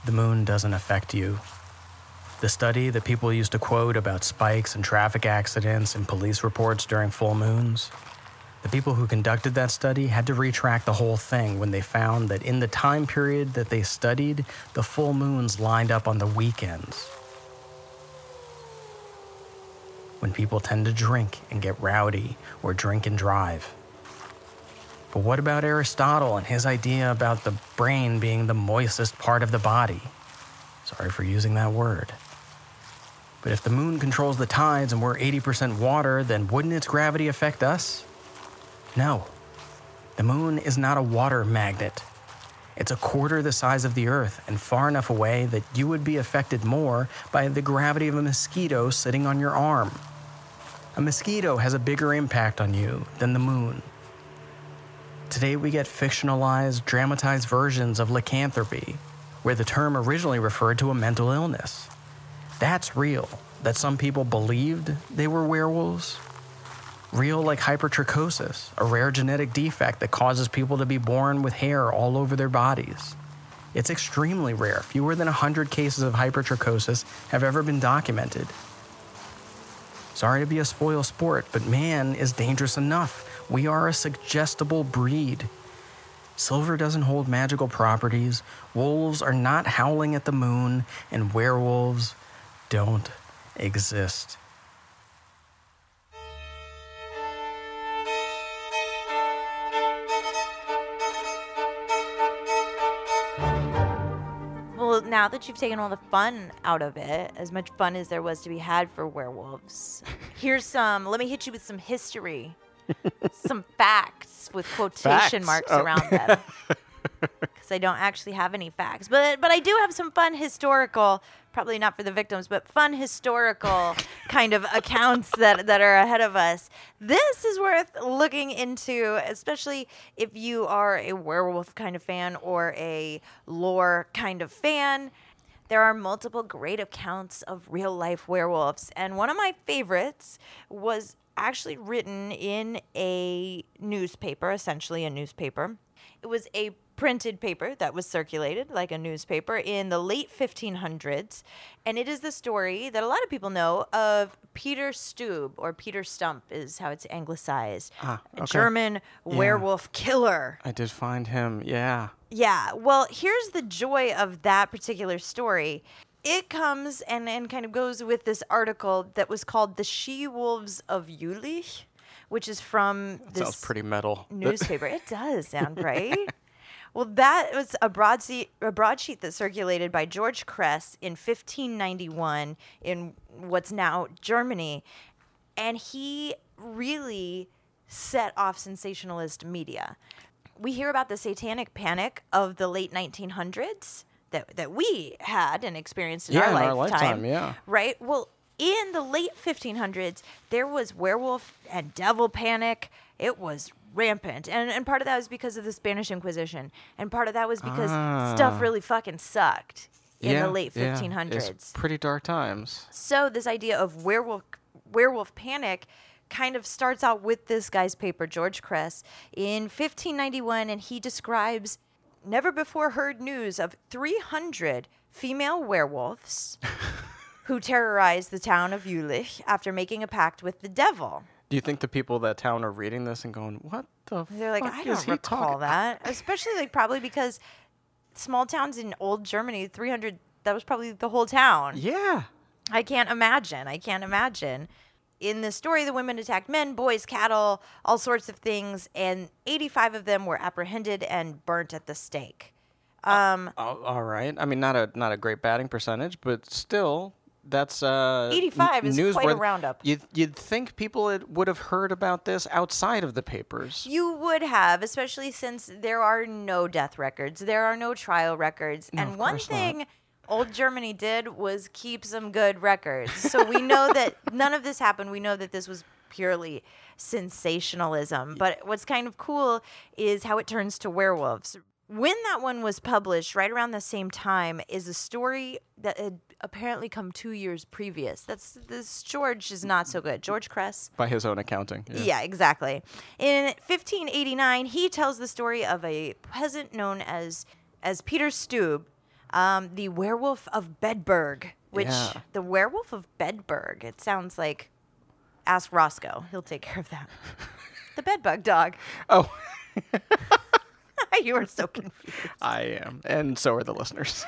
the moon doesn't affect you. The study that people used to quote about spikes and traffic accidents and police reports during full moons, the people who conducted that study had to retract the whole thing when they found that in the time period that they studied, the full moons lined up on the weekends, when people tend to drink and get rowdy or drink and drive. But what about Aristotle and his idea about the brain being the moistest part of the body? Sorry for using that word. But if the moon controls the tides and we're 80% water, then wouldn't its gravity affect us? No. The moon is not a water magnet. It's a quarter the size of the Earth and far enough away that you would be affected more by the gravity of a mosquito sitting on your arm. A mosquito has a bigger impact on you than the moon. Today we get fictionalized, dramatized versions of lycanthropy, where the term originally referred to a mental illness. That's real, that some people believed they were werewolves. Real like hypertrichosis, a rare genetic defect that causes people to be born with hair all over their bodies. It's extremely rare. Fewer than 100 cases of hypertrichosis have ever been documented. Sorry to be a spoil sport, but man is dangerous enough. We are a suggestible breed. Silver doesn't hold magical properties, wolves are not howling at the moon, and werewolves don't exist. Well, now that you've taken all the fun out of it, as much fun as there was to be had for werewolves, let me hit you with some history. Some facts with quotation marks around them. Because I don't actually have any facts. But I do have some fun historical, probably not for the victims, but fun historical kind of accounts that are ahead of us. This is worth looking into, especially if you are a werewolf kind of fan or a lore kind of fan. There are multiple great accounts of real-life werewolves, and one of my favorites was actually written in a newspaper, essentially a newspaper. It was a printed paper that was circulated like a newspaper in the late 1500s, and it is the story that a lot of people know of Peter Stube, or Peter Stump is how it's anglicized. A German werewolf killer. I did find him, yeah. Yeah, well, here's the joy of that particular story. It comes and kind of goes with this article that was called The She-Wolves of Jülich, which is from this sounds pretty metal newspaper. It does sound right. Well, that was a broadsheet that circulated by George Kress in 1591 in what's now Germany, and he really set off sensationalist media. We hear about the satanic panic of the late 1900s that we had and experienced in our lifetime. Yeah. Right? Well, in the late 1500s, there was werewolf and devil panic. It was rampant. And part of that was because of the Spanish Inquisition. And part of that was because stuff really fucking sucked in the late 1500s. It's pretty dark times. So this idea of werewolf panic kind of starts out with this guy's paper, George Kress, in 1591, and he describes never before heard news of 300 female werewolves who terrorized the town of Jülich after making a pact with the devil. Do you think the people of that town are reading this and going, what the They're like, I don't recall that. Especially probably because small towns in old Germany, 300, that was probably the whole town. Yeah. I can't imagine. In this story, the women attacked men, boys, cattle, all sorts of things, and 85 of them were apprehended and burnt at the stake. All right. I mean, not a great batting percentage, but still, that's 85 is quite a roundup. You'd think people would have heard about this outside of the papers. You would have, especially since there are no death records, there are no trial records, No, and of one course thing not. old Germany did was keep some good records. So we know that none of this happened. We know that this was purely sensationalism. But what's kind of cool is how it turns to werewolves. When that one was published, right around the same time, is a story that had apparently come 2 years previous. This George is not so good. George Kress. By his own accounting. Yeah, exactly. In 1589, he tells the story of a peasant known as Peter Stube, The Werewolf of Bedburg, which the Werewolf of Bedburg, it sounds like, ask Roscoe. He'll take care of that. The bedbug dog. Oh. You are so confused. I am. And so are the listeners.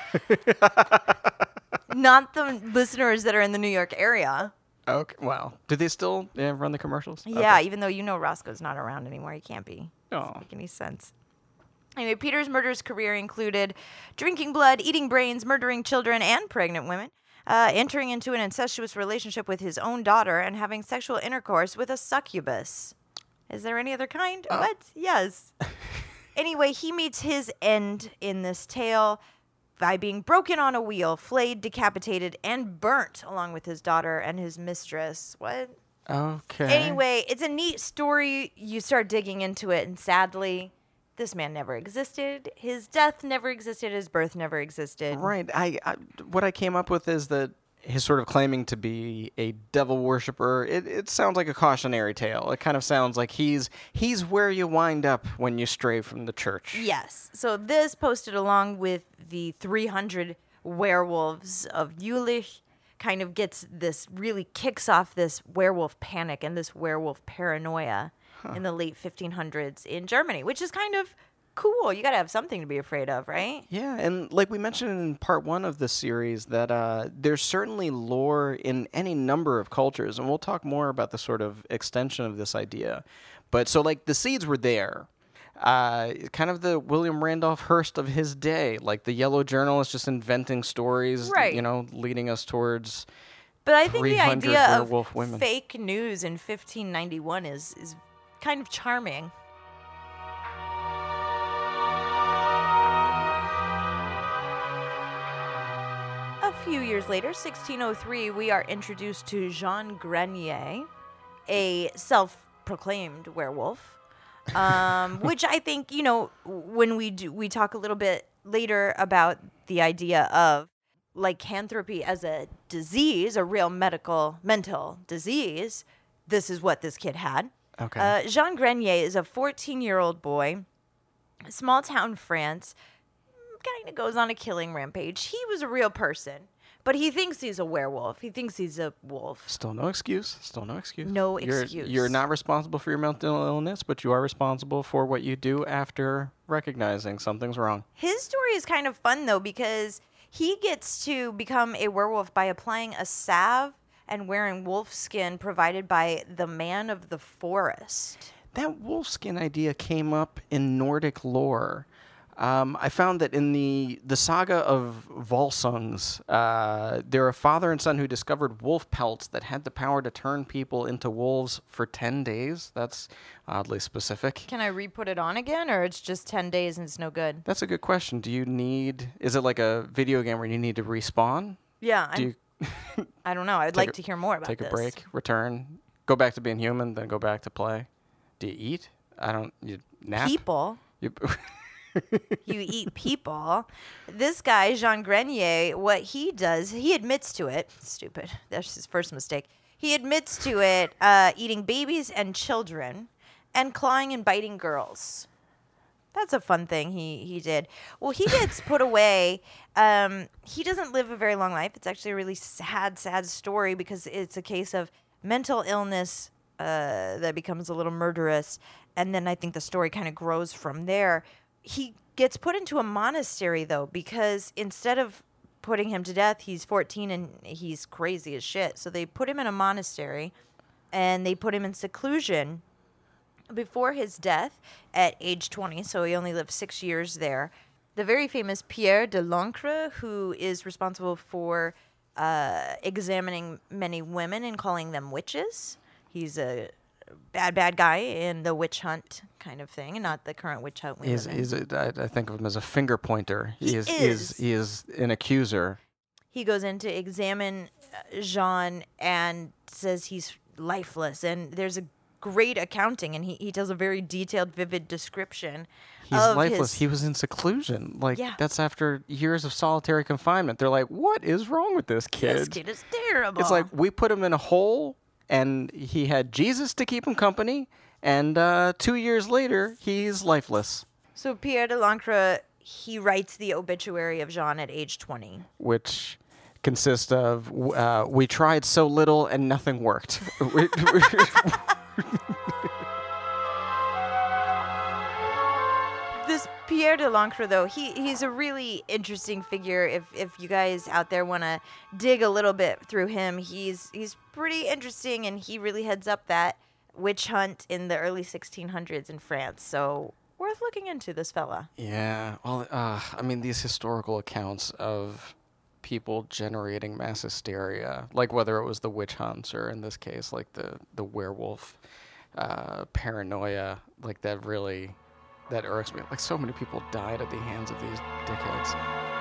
Not the listeners that are in the New York area. Okay. Well, do they still run the commercials? Yeah, Okay. even though Roscoe's not around anymore. He can't be. Oh. Doesn't make any sense. Anyway, Peter's murderous career included drinking blood, eating brains, murdering children and pregnant women, entering into an incestuous relationship with his own daughter, and having sexual intercourse with a succubus. Is there any other kind? What? Yes. Anyway, he meets his end in this tale by being broken on a wheel, flayed, decapitated, and burnt along with his daughter and his mistress. What? Okay. Anyway, it's a neat story. You start digging into it, and sadly, this man never existed. His death never existed. His birth never existed. Right. What I came up with is that his sort of claiming to be a devil worshiper, it sounds like a cautionary tale. It kind of sounds like he's where you wind up when you stray from the church. Yes. So this, posted along with the 300 werewolves of Jülich, kind of really kicks off this werewolf panic and this werewolf paranoia in the late 1500s in Germany, which is kind of cool. You got to have something to be afraid of, right? Yeah, and like we mentioned in part 1 of this series, that there's certainly lore in any number of cultures, and we'll talk more about the sort of extension of this idea. But so, like, the seeds were there. Kind of the William Randolph Hearst of his day, like the yellow journalist just inventing stories, right, leading us towards. But I think the idea of women. Fake news in 1591 is kind of charming. A few years later, 1603, we are introduced to Jean Grenier, a self-proclaimed werewolf, which I think, when we talk a little bit later about the idea of lycanthropy as a disease, a real mental disease, this is what this kid had. Okay. Jean Grenier is a 14-year-old boy, small town France, kind of goes on a killing rampage. He was a real person, but he thinks he's a werewolf. He thinks he's a wolf. Still no excuse. No excuse. You're not responsible for your mental illness, but you are responsible for what you do after recognizing something's wrong. His story is kind of fun, though, because he gets to become a werewolf by applying a salve and wearing wolf skin provided by the man of the forest. That wolfskin idea came up in Nordic lore. I found that in the saga of Volsungs, there are a father and son who discovered wolf pelts that had the power to turn people into wolves for 10 days. That's oddly specific. Can I re-put it on again, or it's just 10 days and it's no good? That's a good question. Is it like a video game where you need to respawn? Yeah. I don't know. I'd like to hear more about this. Take a break, return, go back to being human, then go back to play. Do you eat? You nap? People. You eat people. This guy, Jean Grenier, what he does, he admits to it. Stupid. That's his first mistake. He admits to it, eating babies and children and clawing and biting girls. That's a fun thing he did. Well, he gets put away. He doesn't live a very long life. It's actually a really sad story because it's a case of mental illness that becomes a little murderous. And then I think the story kind of grows from there. He gets put into a monastery, though, because instead of putting him to death, he's 14 and he's crazy as shit. So they put him in a monastery and they put him in seclusion. Before his death at age 20, so he only lived 6 years there, the very famous Pierre de l'Ancre, who is responsible for examining many women and calling them witches. He's a bad guy in the witch hunt kind of thing, and not the current witch hunt. I think of him as a finger pointer. He is an accuser. He goes in to examine Jean and says he's lifeless, and there's a great accounting, and he tells a very detailed, vivid description. He's lifeless. He was in seclusion. That's after years of solitary confinement. They're like, what is wrong with this kid? This kid is terrible. It's like, we put him in a hole, and he had Jesus to keep him company, and 2 years later, he's lifeless. So Pierre de l'Ancre he writes the obituary of Jean at age 20. Which consists of, we tried so little and nothing worked. This Pierre de Lancre, though, he's a really interesting figure. If you guys out there want to dig a little bit through him, he's pretty interesting, and he really heads up that witch hunt in the early 1600s in France. So worth looking into, this fella. Yeah, well, I mean, these historical accounts of people generating mass hysteria, like whether it was the witch hunts or in this case, like the werewolf paranoia, like that irks me. Like, so many people died at the hands of these dickheads.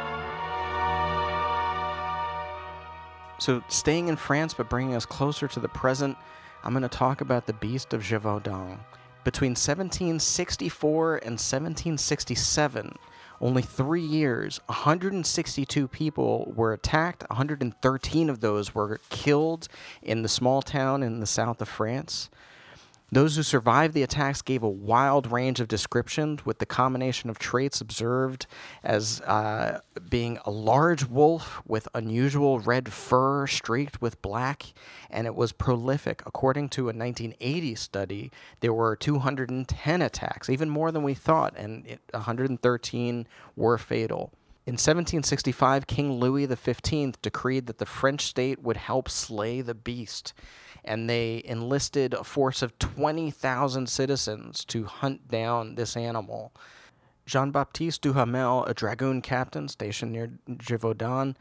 So, staying in France but bringing us closer to the present, I'm going to talk about the Beast of Gévaudan. Between 1764 and 1767, only 3 years, 162 people were attacked. 113 of those were killed in the small town in the south of France. Those who survived the attacks gave a wild range of descriptions, with the combination of traits observed as being a large wolf with unusual red fur streaked with black, and it was prolific. According to a 1980 study, there were 210 attacks, even more than we thought, and 113 were fatal. In 1765, King Louis XV decreed that the French state would help slay the beast, and they enlisted a force of 20,000 citizens to hunt down this animal. Jean-Baptiste Duhamel, a dragoon captain stationed near Gévaudan,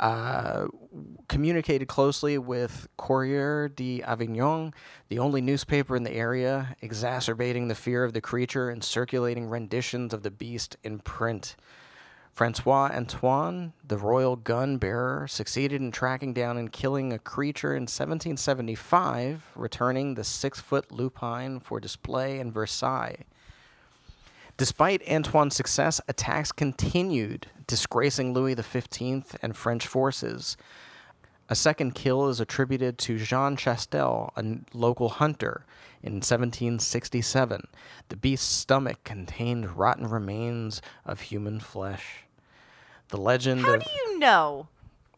communicated closely with Courrier d'Avignon, the only newspaper in the area, exacerbating the fear of the creature and circulating renditions of the beast in print. Francois Antoine, the royal gun bearer, succeeded in tracking down and killing a creature in 1775, returning the 6-foot lupine for display in Versailles. Despite Antoine's success, attacks continued, disgracing Louis XV and French forces. A second kill is attributed to Jean Chastel, a local hunter, in 1767. The beast's stomach contained rotten remains of human flesh. The legend How do you know?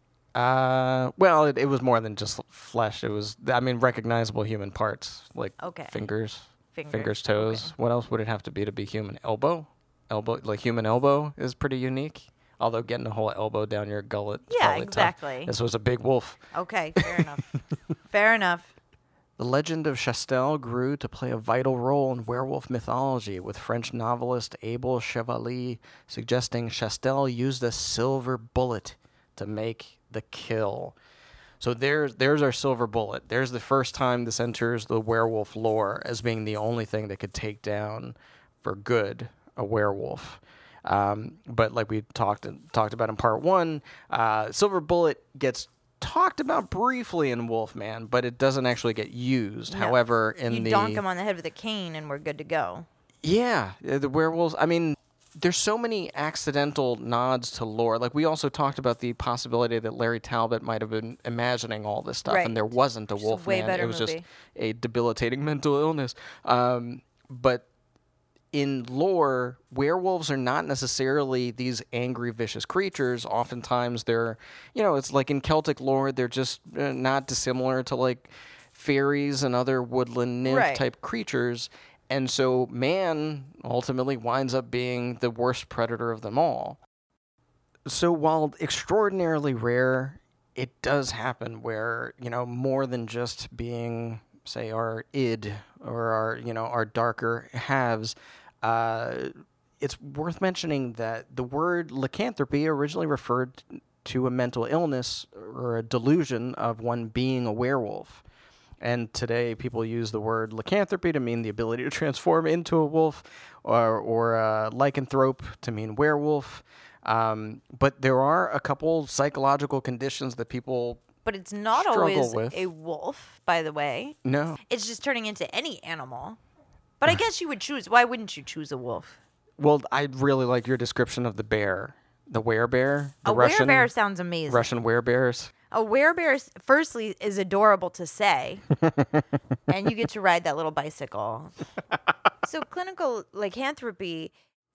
Well, it was more than just flesh. It was, recognizable human parts, like fingers, toes. Okay. What else would it have to be human? Elbow, like human elbow is pretty unique. Although getting a whole elbow down your gullet. Yeah, exactly. Tough. This was a big wolf. Okay, fair enough. Fair enough. The legend of Chastel grew to play a vital role in werewolf mythology, with French novelist Abel Chevalier suggesting Chastel used a silver bullet to make the kill. So there's our silver bullet. There's the first time this enters the werewolf lore as being the only thing that could take down for good a werewolf. But like we talked about in part 1, silver bullet gets talked about briefly in Wolfman, but it doesn't actually get used. No. However, you donk him on the head with a cane and we're good to go. Yeah, the werewolves, there's so many accidental nods to lore. Like, we also talked about the possibility that Larry Talbot might have been imagining all this stuff, and there wasn't a Wolfman. It was movie. Just a debilitating mental illness. But in lore, werewolves are not necessarily these angry, vicious creatures. Oftentimes they're, it's like in Celtic lore, they're just not dissimilar to like fairies and other woodland nymph type creatures. And so man ultimately winds up being the worst predator of them all. So while extraordinarily rare, it does happen where, more than just being, say, our id or our darker halves, it's worth mentioning that the word lycanthropy originally referred to a mental illness or a delusion of one being a werewolf. And today people use the word lycanthropy to mean the ability to transform into a wolf, or lycanthrope to mean werewolf. But there are a couple psychological conditions that people But it's not always a wolf, by the way. No. It's just turning into any animal. But I guess you would choose. Why wouldn't you choose a wolf? Well, I really like your description of the bear. The werebear. A werebear sounds amazing. Russian werebears. A werebear, firstly, is adorable to say. And you get to ride that little bicycle. So clinical lycanthropy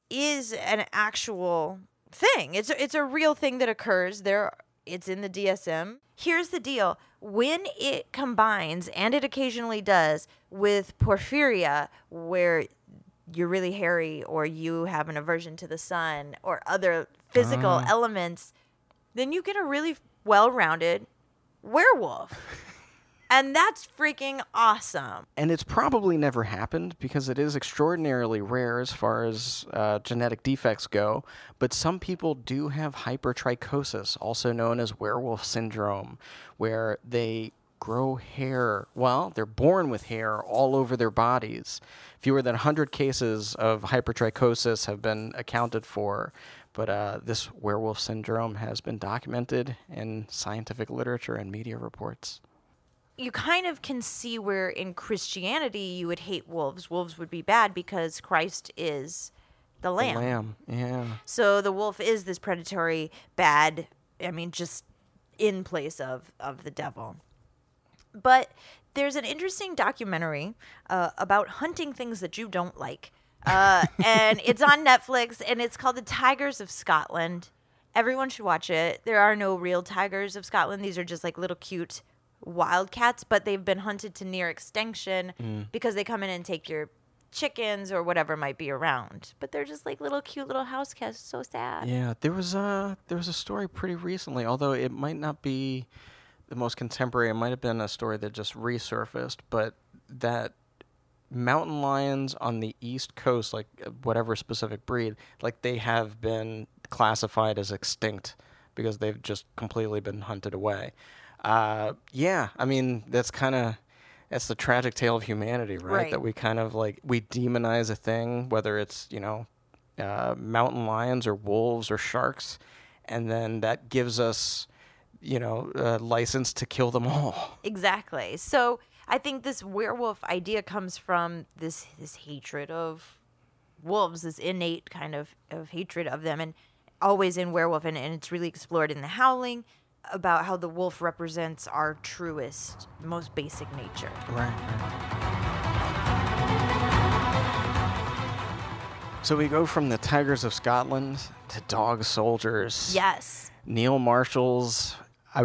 is an actual thing. It's a real thing that occurs. It's in the DSM. Here's the deal. When it combines, and it occasionally does, with porphyria, where you're really hairy or you have an aversion to the sun or other physical elements, then you get a really well-rounded werewolf. And that's freaking awesome. And it's probably never happened because it is extraordinarily rare as far as genetic defects go. But some people do have hypertrichosis, also known as werewolf syndrome, where they grow hair. Well, they're born with hair all over their bodies. Fewer than 100 cases of hypertrichosis have been accounted for. But this werewolf syndrome has been documented in scientific literature and media reports. You kind of can see where in Christianity you would hate wolves. Wolves would be bad because Christ is the lamb. The lamb, yeah. So the wolf is this predatory, bad, just in place of the devil. But there's an interesting documentary about hunting things that you don't like. And it's on Netflix, and it's called The Tigers of Scotland. Everyone should watch it. There are no real tigers of Scotland. These are just like little cute wildcats, but they've been hunted to near extinction because they come in and take your chickens or whatever might be around. But they're just like little cute little house cats. So sad. Yeah, there was a story pretty recently, although it might not be the most contemporary. It might have been a story that just resurfaced, but that mountain lions on the East Coast, like whatever specific breed, like they have been classified as extinct because they've just completely been hunted away. That's the tragic tale of humanity, right? That we kind of we demonize a thing, whether it's, mountain lions or wolves or sharks, and then that gives us, license to kill them all. Exactly. So I think this werewolf idea comes from this hatred of wolves, this innate kind of hatred of them, and always in werewolf, and it's really explored in The Howling, about how the wolf represents our truest, most basic nature. Right. So we go from the Tigers of Scotland to Dog Soldiers. Yes. Neil Marshall's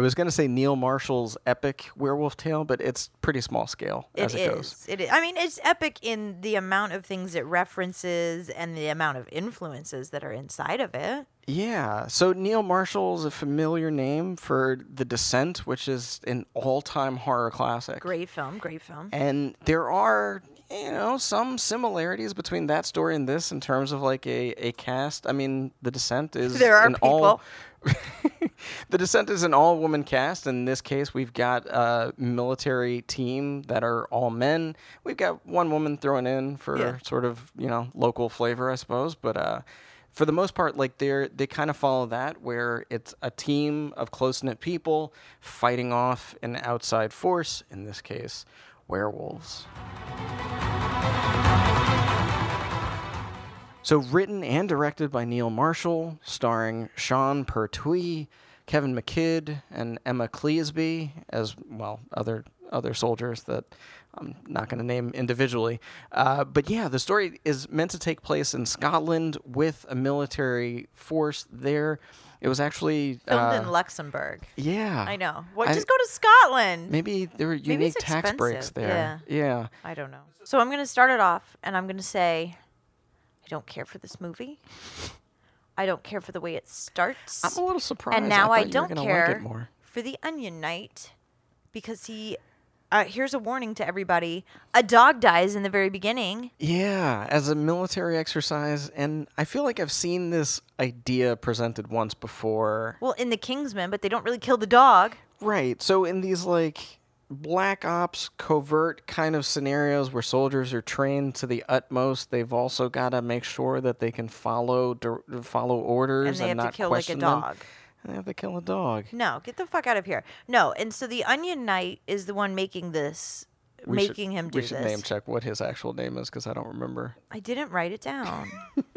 epic werewolf tale, but it's pretty small scale as it goes. It is. It's epic in the amount of things it references and the amount of influences that are inside of it. Yeah. So Neil Marshall is a familiar name for The Descent, which is an all-time horror classic. Great film. And there are, some similarities between that story and this in terms of a cast. The Descent is there are people. The Descent is an all-woman cast. In this case, we've got a military team that are all men. We've got one woman thrown in for sort of, local flavor, I suppose. But for the most part, they kind of follow that, where it's a team of close-knit people fighting off an outside force, in this case, werewolves. So written and directed by Neil Marshall, starring Sean Pertwee, Kevin McKidd, and Emma Cleasby, as well, other soldiers that I'm not going to name individually. But yeah, the story is meant to take place in Scotland with a military force there. It was actually filmed in Luxembourg. Yeah. I know. Just go to Scotland. Maybe there were unique tax breaks there. Yeah. I don't know. So I'm going to start it off, and I'm going to say, I don't care for this movie. I don't care for the way it starts. I'm a little surprised. And now I don't care for the Onion Knight because here's a warning to everybody. A dog dies in the very beginning. Yeah, as a military exercise. And I feel like I've seen this idea presented once before. Well, in The Kingsman, but they don't really kill the dog. Right. So in these black ops covert kind of scenarios where soldiers are trained to the utmost, they've also got to make sure that they can follow orders and not question them. And they have to kill a dog. They have to kill a dog. No, get the fuck out of here. No, and so the Onion Knight is the one making this, him do this. We should name check what his actual name is because I don't remember. I didn't write it down.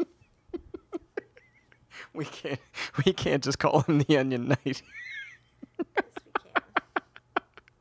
We can't just call him the Onion Knight.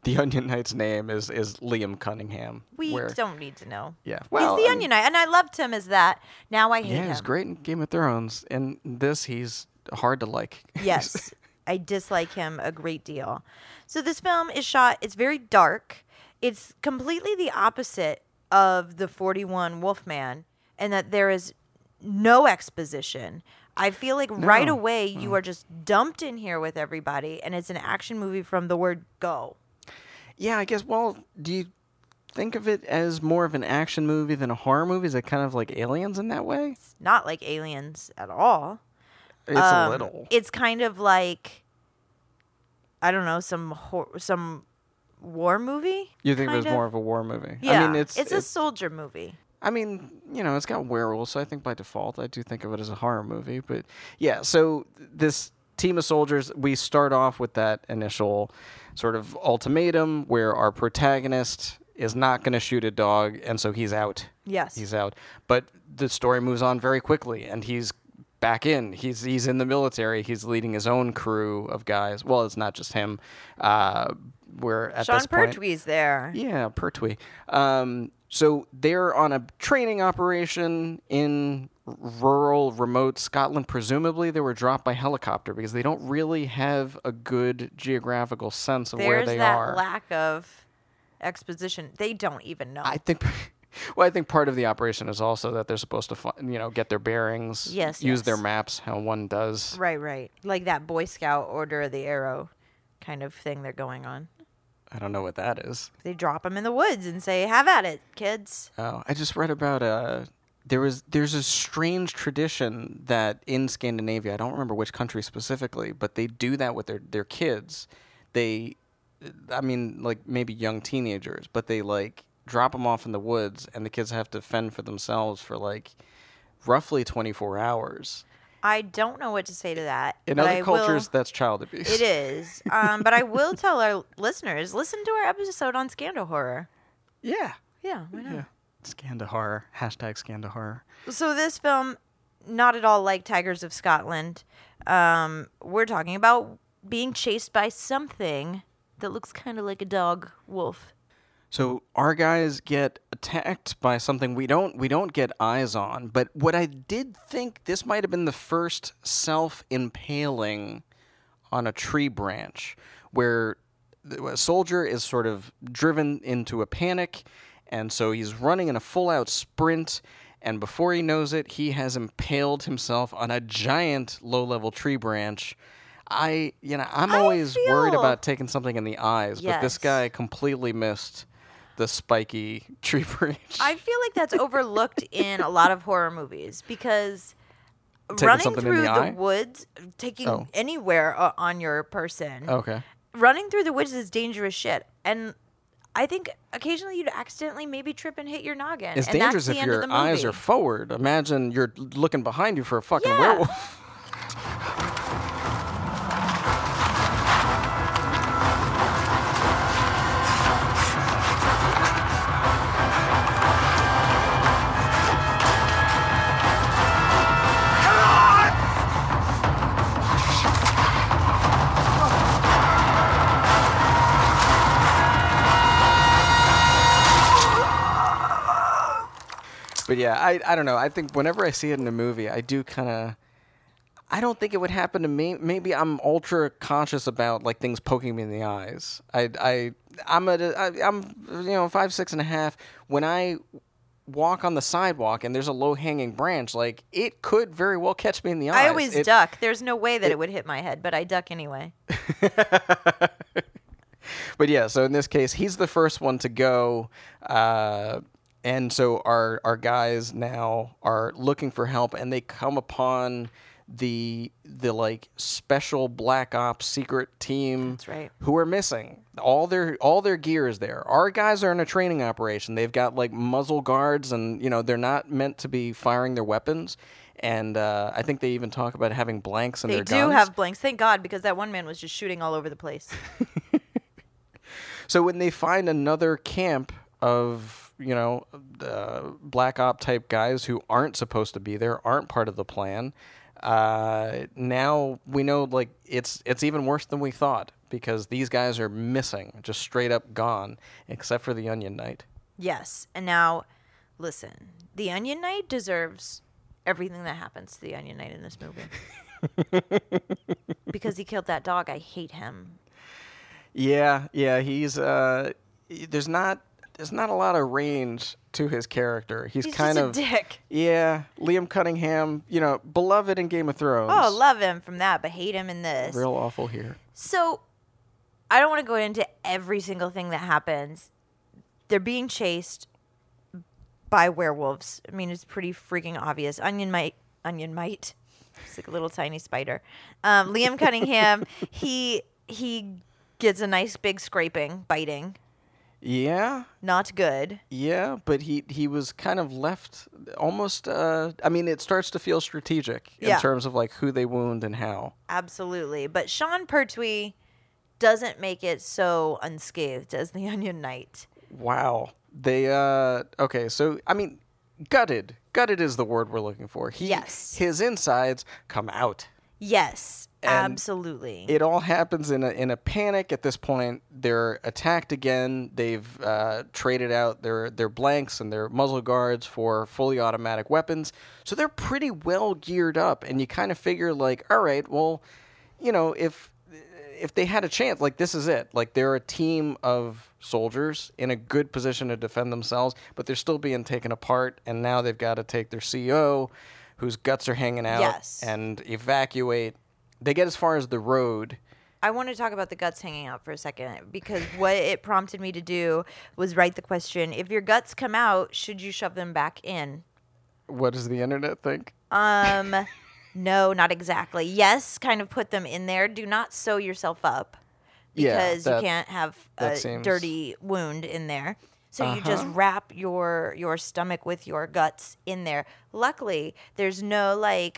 The Onion Knight's name is Liam Cunningham. We don't need to know. Yeah. Well, he's the Onion Knight, and I loved him as that. Now I hate him. Yeah, he's great in Game of Thrones. In this, he's hard to like. Yes. I dislike him a great deal. So this film is shot, it's very dark. It's completely the opposite of the 41 Wolfman, and that there is no exposition. I feel like right away you are just dumped in here with everybody, and it's an action movie from the word go. Yeah, I guess, well, do you think of it as more of an action movie than a horror movie? Is it kind of like Aliens in that way? It's not like Aliens at all. It's a little. It's kind of like, I don't know, some war movie? You think it was kind of? more of a war movie? Yeah, I mean, it's a soldier movie. I mean, it's got werewolves, so I think by default I do think of it as a horror movie. But yeah, so this team of soldiers, we start off with that initial sort of ultimatum where our protagonist is not going to shoot a dog, and so he's out. Yes. He's out. But the story moves on very quickly, and he's back in. He's in the military. He's leading his own crew of guys. Well, it's not just him. We're at Sean this point. Pertwee's there. Yeah, Pertwee. So they're on a training operation in rural, remote Scotland. Presumably, they were dropped by helicopter because they don't really have a good geographical sense of where they are. There's that lack of exposition. They don't even know. I think. Well, I think part of the operation is also that they're supposed to, get their bearings. Use their maps, how one does. Right. Like that Boy Scout Order of the Arrow kind of thing they're going on. I don't know what that is. They drop them in the woods and say, "Have at it, kids." Oh, I just read about there's a strange tradition that in Scandinavia, I don't remember which country specifically, but they do that with their kids. Like maybe young teenagers, but they drop them off in the woods, and the kids have to fend for themselves for roughly 24 hours. I don't know what to say to that. In other cultures, that's child abuse. It is. But I will tell our listeners, listen to our episode on Scandal Horror. Yeah. Yeah, why not? Yeah. Scandal Horror. #Scandal Horror. So this film, not at all like Tigers of Scotland. We're talking about being chased by something that looks kind of like a dog wolf. So our guys get attacked by something we don't get eyes on. But what I did think, this might have been the first self-impaling on a tree branch, where a soldier is sort of driven into a panic, and so he's running in a full-out sprint, and before he knows it, he has impaled himself on a giant low-level tree branch. I'm always worried about taking something in the eyes, but this guy completely missed the spiky tree branch. I feel like that's overlooked in a lot of horror movies because running through the woods, taking anywhere on your person, running through the woods is dangerous shit. And I think occasionally you'd accidentally maybe trip and hit your noggin. It's and dangerous that's the if end your of the movie. eyes are forward. Imagine you're looking behind you for a fucking werewolf. But yeah, I don't know. I think whenever I see it in a movie, I do kind of... I don't think it would happen to me. Maybe I'm ultra conscious about things poking me in the eyes. I'm 5'6.5". When I walk on the sidewalk and there's a low hanging branch, it could very well catch me in the eyes. I always duck. There's no way that it would hit my head, but I duck anyway. But yeah, so in this case, he's the first one to go. And so our guys now are looking for help, and they come upon the special black ops secret team. That's right. Who are missing. All their gear is there. Our guys are in a training operation. They've got muzzle guards, and they're not meant to be firing their weapons. And I think they even talk about having blanks in their guns. They do have blanks. Thank God, because that one man was just shooting all over the place. So when they find another camp of black op type guys who aren't supposed to be there, aren't part of the plan, now we know it's even worse than we thought, because these guys are missing, just straight up gone, except for the Onion Knight. Yes. And now, listen, the Onion Knight deserves everything that happens to the Onion Knight in this movie. Because he killed that dog. I hate him. Yeah, he's there's not a lot of range to his character. He's kind just of a dick. Yeah, Liam Cunningham, beloved in Game of Thrones. Oh, love him from that, but hate him in this. Real awful here. So, I don't want to go into every single thing that happens. They're being chased by werewolves. I mean, it's pretty freaking obvious. Onion Mite. It's like a little tiny spider. Liam Cunningham, he gets a nice big scraping, biting. Yeah. Not good. Yeah, but he was kind of left almost, it starts to feel strategic in terms of like who they wound and how. Absolutely. But Sean Pertwee doesn't make it so unscathed as the Onion Knight. Wow. They, okay, so, gutted. Gutted is the word we're looking for. Yes. His insides come out. Yes, And absolutely. It all happens in a panic at this point. They're attacked again. They've traded out their blanks and their muzzle guards for fully automatic weapons. So they're pretty well geared up. And you kind of figure like, all right, well, if they had a chance, like this is it. Like they're a team of soldiers in a good position to defend themselves, but they're still being taken apart. And now they've got to take their CO, whose guts are hanging out, and evacuate. They get as far as the road. I want to talk about the guts hanging out for a second because what it prompted me to do was write the question, if your guts come out, should you shove them back in? What does the internet think? No, not exactly. Yes, kind of put them in there. Do not sew yourself up because you can't have a dirty wound in there. So you just wrap your stomach with your guts in there. Luckily, there's no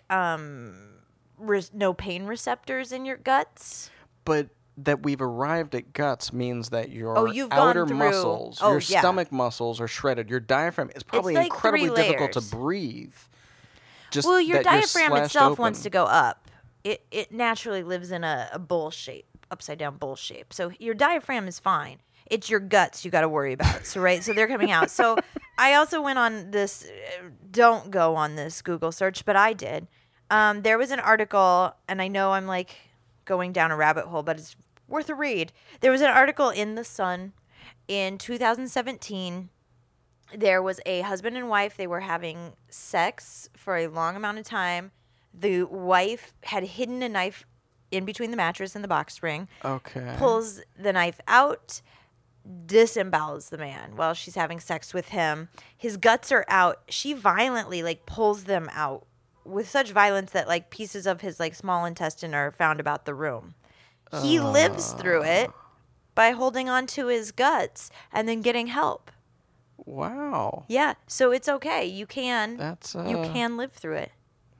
no pain receptors in your guts. But that we've arrived at guts means that your you've outer gone through muscles, your stomach muscles are shredded. Your diaphragm is probably like incredibly 3 difficult to layers. breathe. Well, your diaphragm itself open. wants to go up. It naturally lives in a bowl shape, upside down bowl shape. So your diaphragm is fine. It's your guts you got to worry about. So they're coming out. So I also went on this. Don't go on this Google search, but I did. There was an article, and I know I'm like going down a rabbit hole, but it's worth a read. There was an article in The Sun in 2017. There was a husband and wife. They were having sex for a long amount of time. The wife had hidden a knife in between the mattress and the box spring. Okay. Pulls the knife out, disembowels the man while she's having sex with him. His guts are out. She violently pulls them out with such violence that pieces of his small intestine are found about the room. He lives through it by holding on to his guts and then getting help. Wow. Yeah, so it's okay. You can live through it.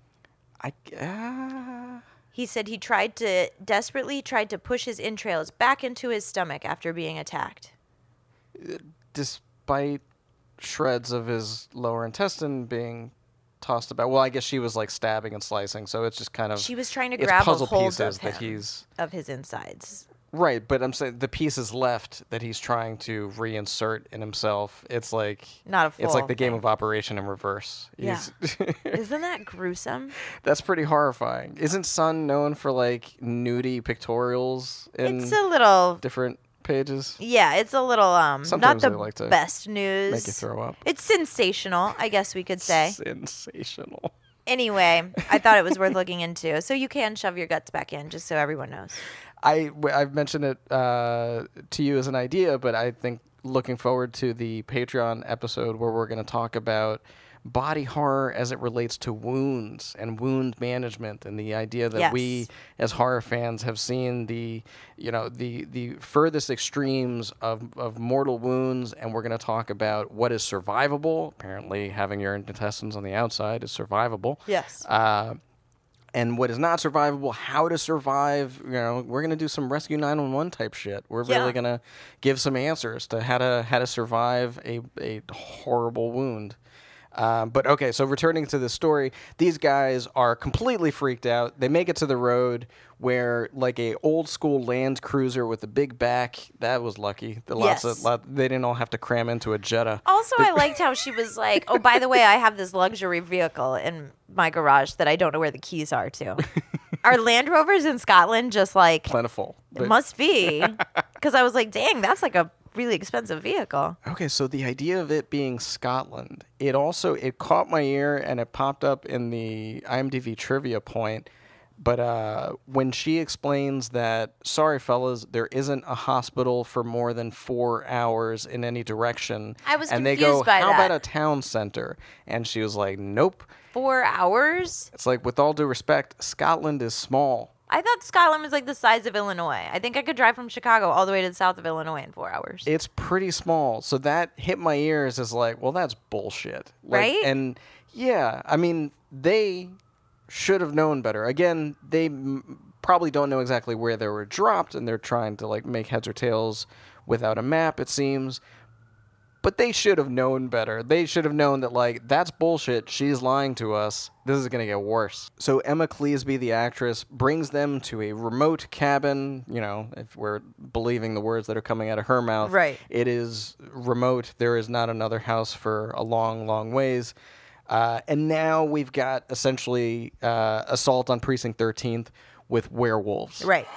He said he desperately tried to push his entrails back into his stomach after being attacked. Despite shreds of his lower intestine being tossed about. Well, I guess she was stabbing and slicing, so it's just kind of... She was trying to grab a hold pieces of him, that he's... of his insides. Right, but I'm saying the pieces left that he's trying to reinsert in himself, it's like... Not a full It's like the game thing. of Operation in reverse. Yeah. Isn't that gruesome? That's pretty horrifying. Isn't Sun known for nudie pictorials in It's a little... different pages? Yeah, it's a little, Sometimes not they the like to best news. Make you throw up. It's sensational, I guess we could say. Sensational. Anyway, I thought it was worth looking into. So you can shove your guts back in, just so everyone knows. I've mentioned it to you as an idea, but I think looking forward to the Patreon episode where we're going to talk about body horror as it relates to wounds and wound management, and the idea that we as horror fans have seen the furthest extremes of mortal wounds, and we're going to talk about what is survivable. Apparently having your intestines on the outside is survivable. Yes. And what is not survivable, how to survive. We're going to do some Rescue 911 type shit. We're really going to give some answers to how to survive a horrible wound. But okay, so returning to the story, these guys are completely freaked out. They make it to the road where, like, a old school Land Cruiser with a big back, that was lucky. Yes. They didn't all have to cram into a Jetta. Also, I liked how she was like, oh, by the way, I have this luxury vehicle in my garage that I don't know where the keys are to. Are Land Rovers in Scotland just like... Plentiful. It must be. Because I was like, dang, that's like a really expensive vehicle. Okay, so the idea of it being Scotland, it caught my ear and it popped up in the IMDb trivia point. But when she explains that, sorry, fellas, there isn't a hospital for more than 4 hours in any direction. I was and confused they go, by how that. about a town center? And she was like, nope. 4 hours? It's like, with all due respect, Scotland is small. I thought Scotland was like the size of Illinois. I think I could drive from Chicago all the way to the south of Illinois in 4 hours. It's pretty small. So that hit my ears as like, well, that's bullshit. Like, Right? And yeah, I mean, they should have known better. Again, they probably don't know exactly where they were dropped, and they're trying to like make heads or tails without a map, it seems. But they should have known better. They should have known that, like, that's bullshit. She's lying to us. This is going to get worse. So Emma Cleesby, the actress, brings them to a remote cabin. You know, if we're believing the words that are coming out of her mouth. Right. It is remote. There is not another house for a long, long ways. And now we've got essentially Assault on Precinct 13th with werewolves. Right.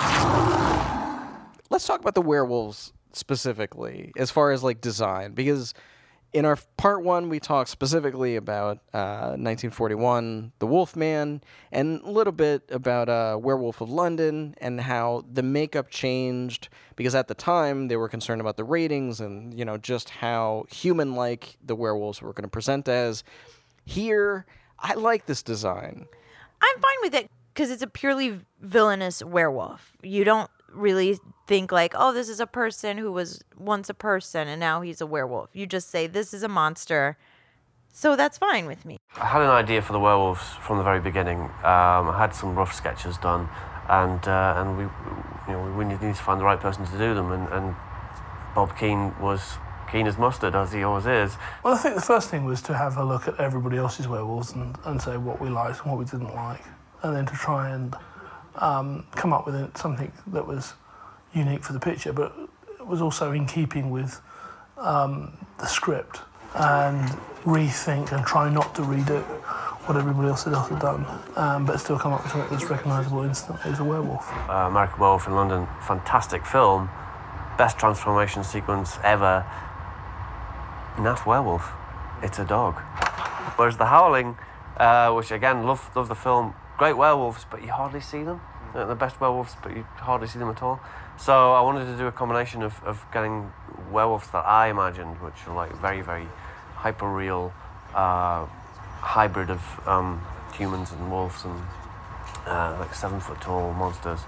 Let's talk about the werewolves specifically, as far as like design, because in our part one we talked specifically about 1941, The Wolfman, and a little bit about Werewolf of London and how the makeup changed because at the time they were concerned about the ratings and, you know, just how human-like the werewolves were going to present as. Here, I like this design. I'm fine with it because it's a purely villainous werewolf. You don't really think like, oh, this is a person who was once a person and now he's a werewolf. You just say, this is a monster. So that's fine with me. I had an idea for the werewolves from the very beginning. I had some rough sketches done, and we needed to find the right person to do them, and Bob Keane was keen as mustard, as he always is. Well, I think the first thing was to have a look at everybody else's werewolves and say what we liked and what we didn't like, and then to try and come up with something that was unique for the picture, but it was also in keeping with the script, and rethink and try not to redo what everybody else had done, but still come up with something that's recognisable instantly as a werewolf. American Werewolf in London, fantastic film, best transformation sequence ever. Naff werewolf, it's a dog. Whereas The Howling, which again, love the film, great werewolves, but you hardly see them. They're the best werewolves, but you hardly see them at all. So I wanted to do a combination of getting werewolves that I imagined, which are like very, very hyper-real hybrid of humans and wolves and like 7-foot-tall monsters,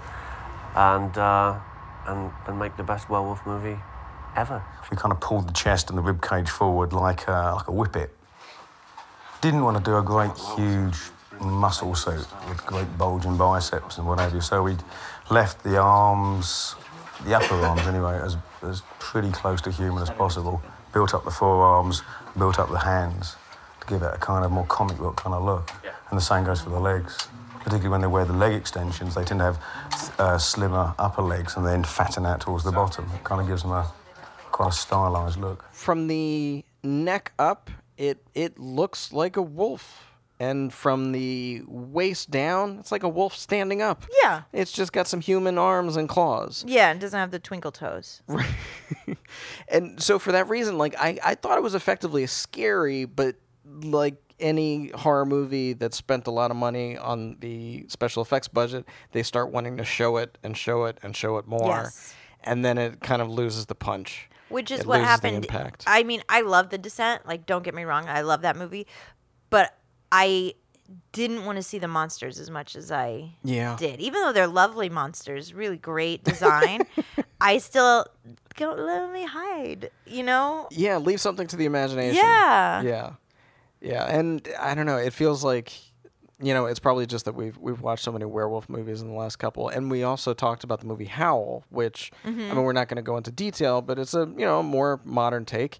and make the best werewolf movie ever. We kind of pulled the chest and the rib cage forward like a whippet. Didn't want to do a great, huge muscle suit with great bulging biceps and what have you. So we left the arms, the upper arms anyway, as pretty close to human as possible. Built up the forearms, built up the hands to give it a kind of more comic book kind of look. Yeah. And the same goes for the legs. Particularly when they wear the leg extensions, they tend to have slimmer upper legs and then fatten out towards the bottom. It kind of gives them a quite a stylized look. From the neck up, it looks like a wolf. And from the waist down, it's like a wolf standing up. Yeah. It's just got some human arms and claws. Yeah, it doesn't have the twinkle toes. And so for that reason, like, I thought it was effectively scary, but like any horror movie that spent a lot of money on the special effects budget, they start wanting to show it and show it and show it more. Yes. And then it kind of loses the punch. Which is It what loses the happened. impact. I mean, I love The Descent. Like, don't get me wrong. I love that movie. But I didn't want to see the monsters as much as I did. Even though they're lovely monsters, really great design, I still don't let me hide, you know? Yeah, leave something to the imagination. Yeah. Yeah, and I don't know, it feels like, you know, it's probably just that we've watched so many werewolf movies in the last couple, and we also talked about the movie Howl, which, I mean, we're not going to go into detail, but it's a, you know, more modern take.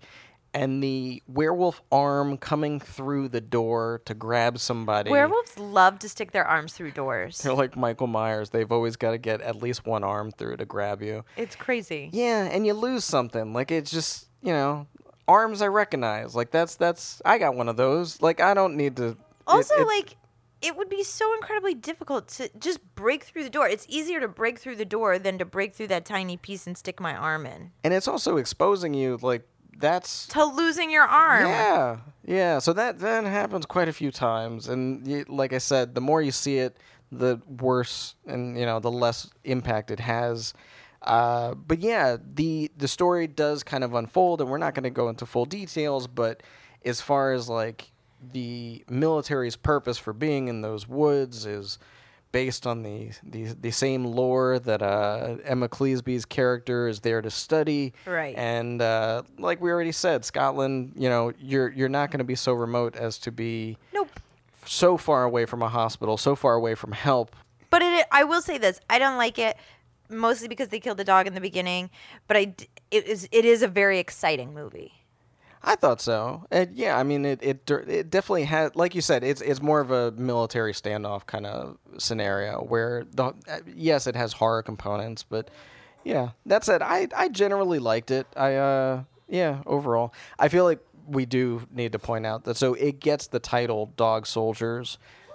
and the werewolf arm coming through the door to grab somebody. Werewolves love to stick their arms through doors. They're like Michael Myers. They've always got to get at least one arm through to grab you. It's crazy. Yeah, and you lose something. Like, it's just, arms I recognize. Like, that's I got one of those. Like, I don't need to. Also, it would be so incredibly difficult to just break through the door. It's easier to break through the door than to break through that tiny piece and stick my arm in. And it's also exposing you, like, that's... To losing your arm. Yeah. So that happens quite a few times. And like I said, the more you see it, the worse and, the less impact it has. But yeah, the story does kind of unfold, and we're not going to go into full details, but as far as, like, the military's purpose for being in those woods is based on the same lore that Emma Cleeseby's character is there to study. Right. And like we already said, Scotland, you're not going to be so remote as to be so far away from a hospital, so far away from help. But I will say this. I don't like it mostly because they killed the dog in the beginning, but it is a very exciting movie. I thought so. Yeah, I mean, it definitely had, like you said, it's more of a military standoff kind of scenario where yes, it has horror components, but yeah, that said, I generally liked it. Overall, I feel like we do need to point out that so it gets the title Dog Soldiers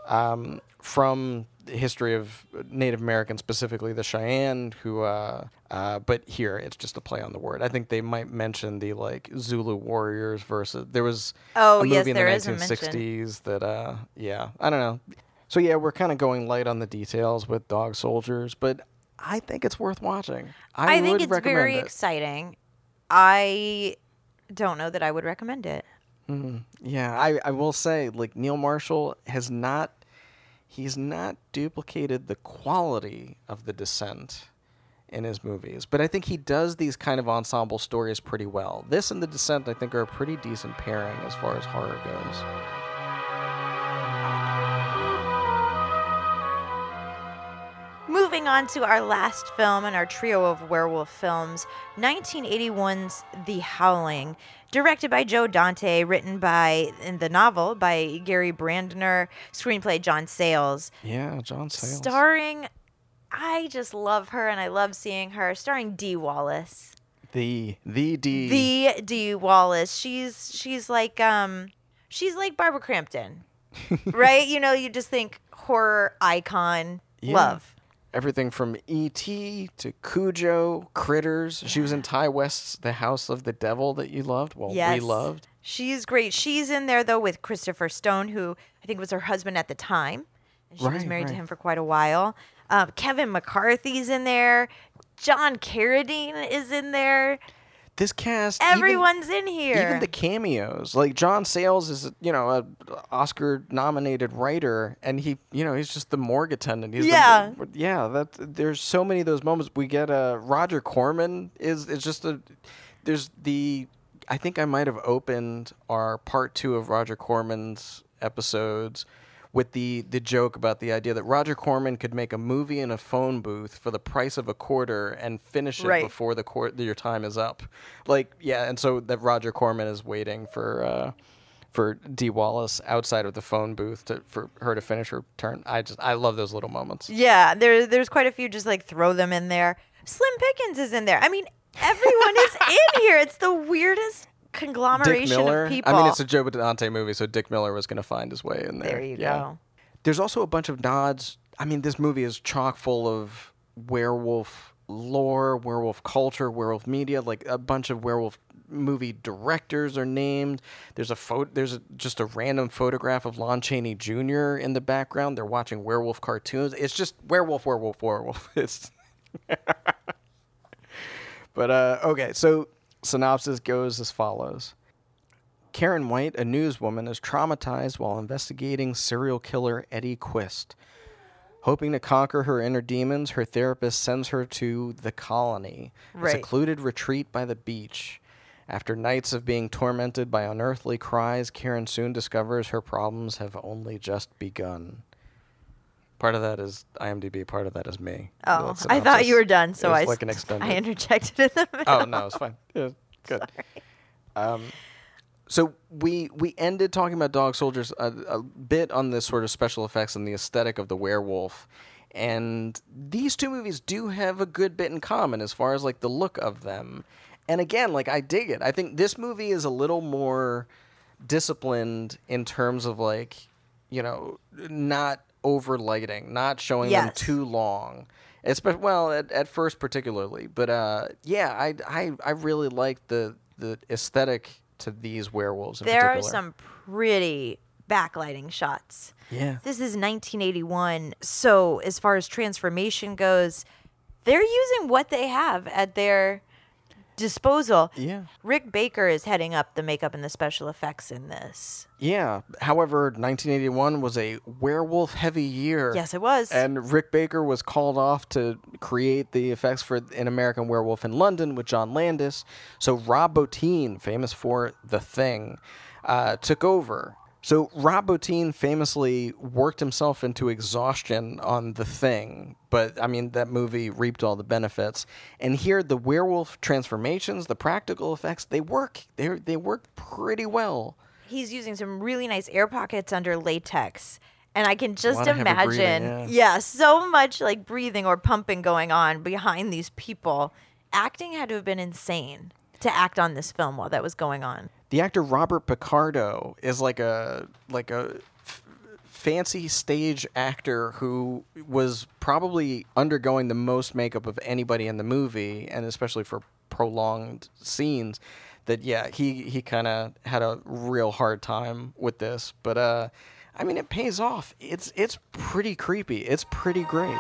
from the history of Native Americans, specifically the Cheyenne, who, but here it's just a play on the word. I think they might mention the, like, Zulu warriors versus, there was a movie in the 1960s that, I don't know. So yeah, we're kind of going light on the details with Dog Soldiers, but I think it's worth watching. I think would it's recommend very it. exciting. I don't know that I would recommend it. Mm-hmm. Yeah, I will say, like, Neil Marshall he's not duplicated the quality of The Descent in his movies, but I think he does these kind of ensemble stories pretty well. This and The Descent, I think, are a pretty decent pairing as far as horror goes. Moving on to our last film in our trio of werewolf films, 1981's The Howling, directed by Joe Dante, written in the novel by Gary Brandner, screenplay John Sayles. Yeah, John Sayles. Starring, I just love her and I love seeing her, starring Dee Wallace. The Dee Wallace. She's like Barbara Crampton. Right? You just think horror icon, love. Everything from E.T. to Cujo, Critters. She was in Ty West's The House of the Devil that you loved. Well, yes. we loved. She's great. She's in there, though, with Christopher Stone, who I think was her husband at the time. And she was married to him for quite a while. Kevin McCarthy's in there. John Carradine is in there. This cast, everyone's in here. Even the cameos, like John Sayles is, a Oscar-nominated writer, and he's just the morgue attendant. There's so many of those moments. We get Roger Corman is just I think I might have opened our part 2 of Roger Corman's episodes with the joke about the idea that Roger Corman could make a movie in a phone booth for the price of a quarter and finish it before your time is up. And so that Roger Corman is waiting for Dee Wallace outside of the phone booth for her to finish her turn. I love those little moments. Yeah, there's quite a few, just like throw them in there. Slim Pickens is in there. I mean, everyone is in here. It's the weirdest conglomeration Dick Miller. of people. I mean, it's a Joe Dante movie, so Dick Miller was going to find his way in there. There you go. There's also a bunch of nods. I mean, this movie is chock full of werewolf lore, werewolf culture, werewolf media. Like, a bunch of werewolf movie directors are named. There's just a random photograph of Lon Chaney Jr. in the background. They're watching werewolf cartoons. It's just werewolf. It's But okay, so synopsis goes as follows. Karen White, a newswoman, is traumatized while investigating serial killer Eddie Quist. Hoping to conquer her inner demons, her therapist sends her to The Colony, a secluded retreat by the beach. After nights of being tormented by unearthly cries, Karen soon discovers her problems have only just begun. Part of that is IMDb, part of that is me. Oh, I thought you were done, so I like an extended. I interjected in the middle. Oh, no, it's fine. Yeah, good. So we ended talking about Dog Soldiers a bit on this sort of special effects and the aesthetic of the werewolf. And these two movies do have a good bit in common as far as like the look of them. And again, like I dig it. I think this movie is a little more disciplined in terms of like, you know, not over lighting, not showing them too long. Well, at first particularly. But yeah, I really like the aesthetic to these werewolves in particular. There are some pretty backlighting shots. Yeah. This is 1981. So as far as transformation goes, they're using what they have at their disposal. Yeah. Rick Baker is heading up the makeup and the special effects in this. Yeah. However, 1981 was a werewolf-heavy year. Yes, it was. And Rick Baker was called off to create the effects for An American Werewolf in London with John Landis. So Rob Bottin, famous for The Thing, took over. So Rob Bottin famously worked himself into exhaustion on The Thing, but I mean that movie reaped all the benefits. And here the werewolf transformations, the practical effects, they work. They work pretty well. He's using some really nice air pockets under latex. And I can just Lot of heavy imagine, breathing, so much like breathing or pumping going on behind these people. Acting had to have been insane to act on this film while that was going on. The actor Robert Picardo is like a fancy stage actor who was probably undergoing the most makeup of anybody in the movie, and especially for prolonged scenes. That he kind of had a real hard time with this, but I mean it pays off. It's pretty creepy. It's pretty great.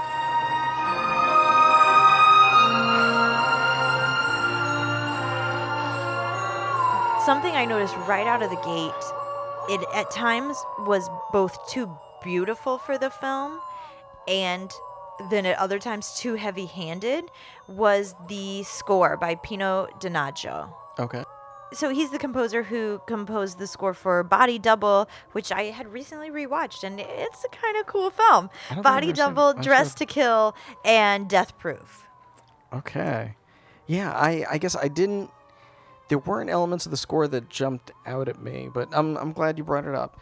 Something I noticed right out of the gate, it at times was both too beautiful for the film and then at other times too heavy-handed, was the score by Pino Donaggio. Okay. So he's the composer who composed the score for Body Double, which I had recently rewatched, and it's a kind of cool film. Body Double, Dress to Kill, and Death Proof. Okay. Yeah, I guess I didn't... There weren't elements of the score that jumped out at me, but I'm glad you brought it up.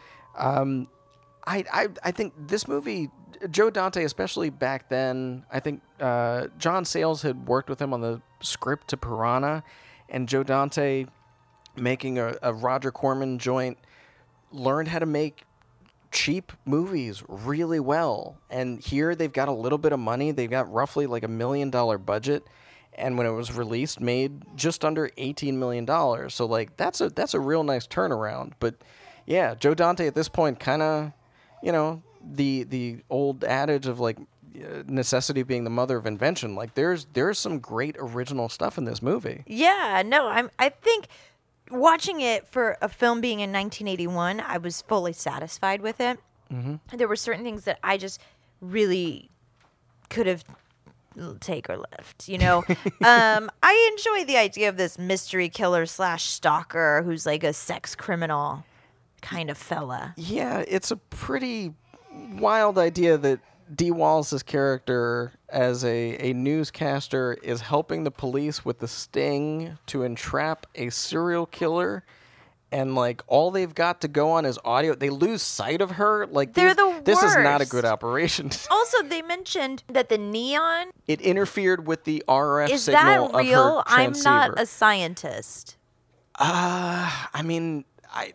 I think this movie, Joe Dante, especially back then, I think John Sayles had worked with him on the script to Piranha, and Joe Dante, making a Roger Corman joint, learned how to make cheap movies really well. And here they've got a little bit of money. They've got roughly like $1 million budget. And when it was released, made just under $18 million. So, like, that's a real nice turnaround. But, yeah, Joe Dante at this point kind of, you know, the old adage of, like, necessity being the mother of invention. Like, there's some great original stuff in this movie. Yeah, no, I think watching it for a film being in 1981, I was fully satisfied with it. Mm-hmm. There were certain things that I just really could have take or left, you know. I enjoy the idea of this mystery killer / stalker who's like a sex criminal kind of fella. Yeah, it's a pretty wild idea that Dee Wallace's character as a newscaster is helping the police with the sting to entrap a serial killer. And, like, all they've got to go on is audio. They lose sight of her. Like, this is not a good operation. Also, they mentioned that the neon... It interfered with the RF is signal that real? of her transceiver. I'm not a scientist. I mean,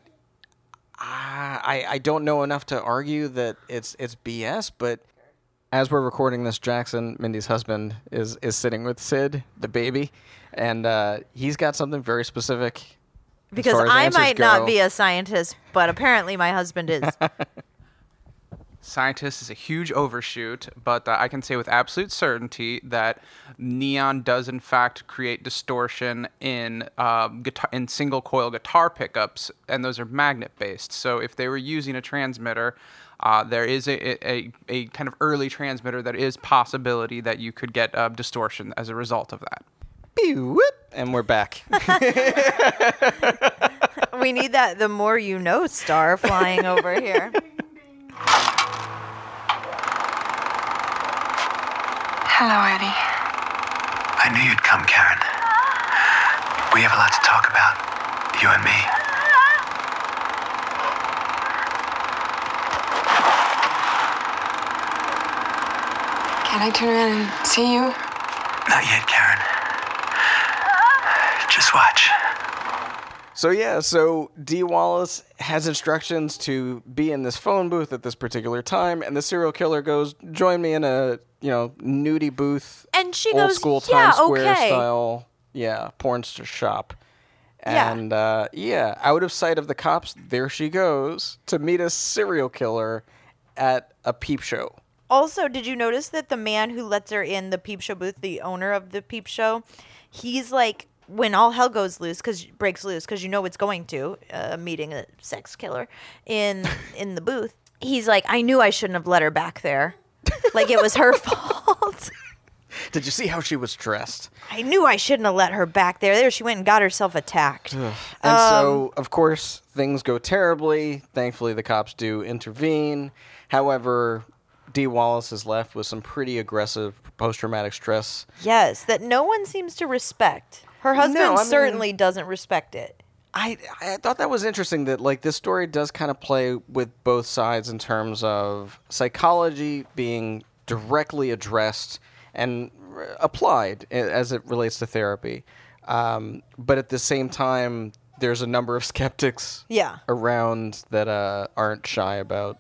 I don't know enough to argue that it's BS, but as we're recording this, Jackson, Mindy's husband, is sitting with Sid, the baby, and he's got something very specific. Because I might not be a scientist, but apparently my husband is. Scientist is a huge overshoot, but I can say with absolute certainty that neon does in fact create distortion in in single coil guitar pickups, and those are magnet based. So if they were using a transmitter, there is a kind of early transmitter that is possibility that you could get distortion as a result of that. And we're back. We need that the more you know star flying over here. Hello, Eddie. I knew you'd come, Karen. We have a lot to talk about, you and me. Can I turn around and see you? Not yet, Karen. Just watch. So Dee Wallace has instructions to be in this phone booth at this particular time, and the serial killer goes, join me in a, nudie booth. And she old goes, school yeah, Times Square okay. style, porn shop. And, out of sight of the cops, there she goes to meet a serial killer at a peep show. Also, did you notice that the man who lets her in the peep show booth, the owner of the peep show, he's like, when all hell breaks loose, because it's going to, meeting a sex killer in the booth, he's like, I knew I shouldn't have let her back there. Like it was her fault. Did you see how she was dressed? I knew I shouldn't have let her back there. There she went and got herself attacked. And so, of course, things go terribly. Thankfully, the cops do intervene. However, Dee Wallace is left with some pretty aggressive post-traumatic stress. Yes, that no one seems to respect. Her husband certainly doesn't respect it. I thought that was interesting that, this story does kind of play with both sides in terms of psychology being directly addressed and applied as it relates to therapy. But at the same time, there's a number of skeptics around that aren't shy about,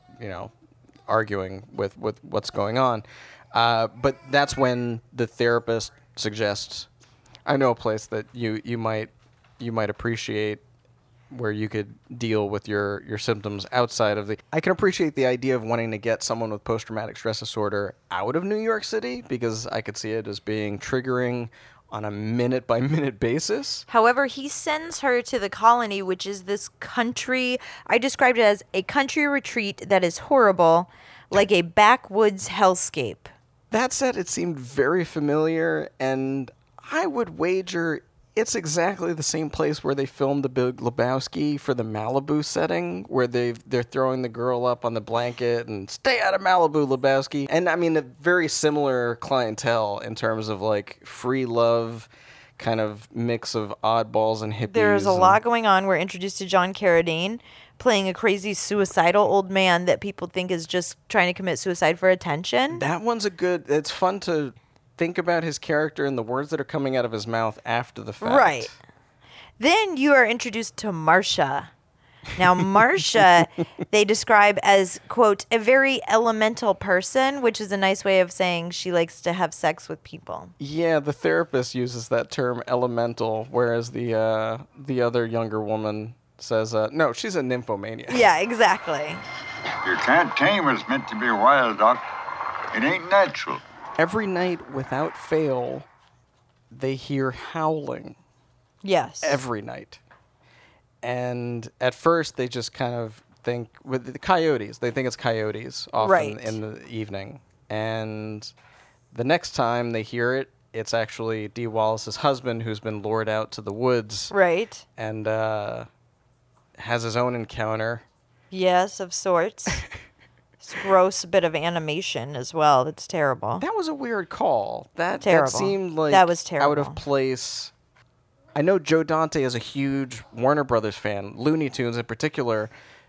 arguing with what's going on. But that's when the therapist suggests, I know a place that you might appreciate where you could deal with your symptoms outside of I can appreciate the idea of wanting to get someone with post-traumatic stress disorder out of New York City, because I could see it as being triggering on a minute-by-minute basis. However, he sends her to the Colony, which is this country, I described it as a country retreat that is horrible, like a backwoods hellscape. That said, it seemed very familiar, and I would wager it's exactly the same place where they filmed The Big Lebowski for the Malibu setting, where they're throwing the girl up on the blanket and stay out of Malibu, Lebowski. And I mean, a very similar clientele in terms of free love, kind of mix of oddballs and hippies. There's a lot going on. We're introduced to John Carradine playing a crazy suicidal old man that people think is just trying to commit suicide for attention. That one's it's fun to think about his character and the words that are coming out of his mouth after the fact. Right. Then you are introduced to Marcia. Now, Marcia, they describe as, quote, a very elemental person, which is a nice way of saying she likes to have sex with people. Yeah, the therapist uses that term elemental, whereas the other younger woman says, no, she's a nymphomaniac. Yeah, exactly. You can't tame what's meant to be wild, Doc. It ain't natural. Every night, without fail, they hear howling. Yes. Every night. And at first, they just kind of think, with the coyotes, they think it's coyotes often in the evening. And the next time they hear it, it's actually Dee Wallace's husband who's been lured out to the woods. Right. And has his own encounter. Yes, of sorts. It's a gross bit of animation as well. That's terrible. That was a weird call. That seemed like that was terrible. Out of place. I know Joe Dante is a huge Warner Brothers fan, Looney Tunes in particular,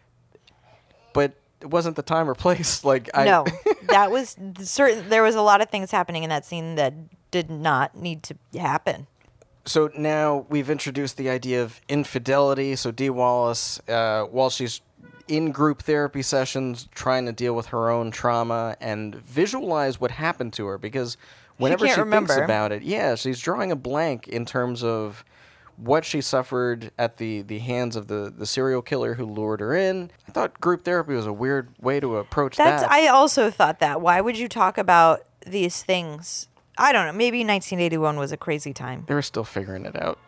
but it wasn't the time or place. No, that was certain. There was a lot of things happening in that scene that did not need to happen. So now we've introduced the idea of infidelity. So Dee Wallace, while she's in group therapy sessions, trying to deal with her own trauma and visualize what happened to her, because whenever she thinks about it, she's drawing a blank in terms of what she suffered at the hands of the serial killer who lured her in. I thought group therapy was a weird way to approach that. I also thought that. Why would you talk about these things? I don't know. Maybe 1981 was a crazy time. They were still figuring it out.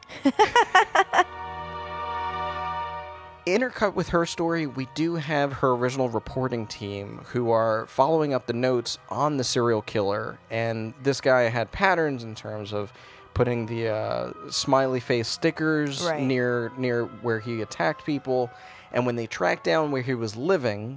Intercut with her story, we do have her original reporting team who are following up the notes on the serial killer. And this guy had patterns in terms of putting the smiley face stickers near where he attacked people. And when they tracked down where he was living,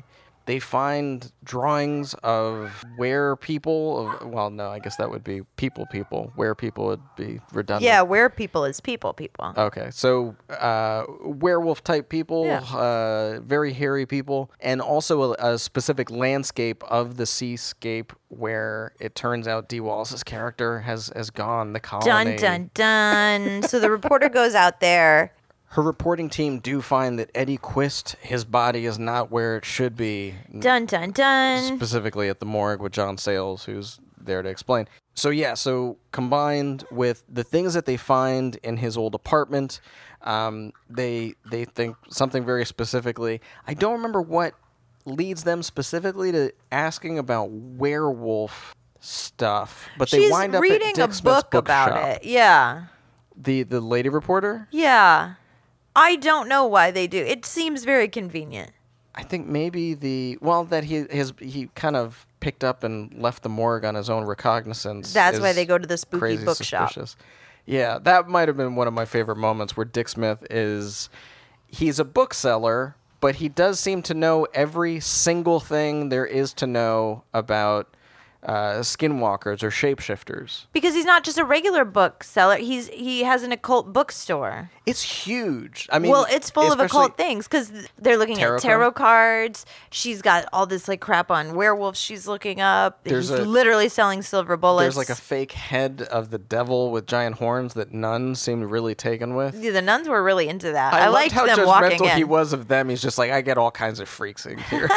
they find drawings of where people, well, no, I guess that would be people. Where people would be redundant. Yeah, where people is people. Okay, so werewolf-type people, very hairy people, and also a specific landscape of the seascape where it turns out Dee Wallace's character has gone, the colony. Dun, dun, dun. So the reporter goes out there. Her reporting team do find that Eddie Quist, his body is not where it should be. Dun, dun, dun. Specifically at the morgue with John Sayles, who's there to explain. So combined with the things that they find in his old apartment, they think something very specifically. I don't remember what leads them specifically to asking about werewolf stuff, but they wind up at reading Dick a Smith's book about bookshop. it. Yeah. The lady reporter? Yeah. I don't know why they do. It seems very convenient. I think maybe that he kind of picked up and left the morgue on his own recognizance. That's why they go to the spooky bookshop. Suspicious. Yeah, that might have been one of my favorite moments where Dick Smith he's a bookseller, but he does seem to know every single thing there is to know about skinwalkers or shapeshifters. Because he's not just a regular bookseller. He has an occult bookstore. It's huge. I mean, it's full of occult things because they're looking at tarot cards. She's got all this like crap on werewolves she's looking up. He's literally selling silver bullets. There's like a fake head of the devil with giant horns that nuns seemed really taken with. Yeah, the nuns were really into that. I liked how them walking judgmental in. he was of them. He's just like, I get all kinds of freaks in here.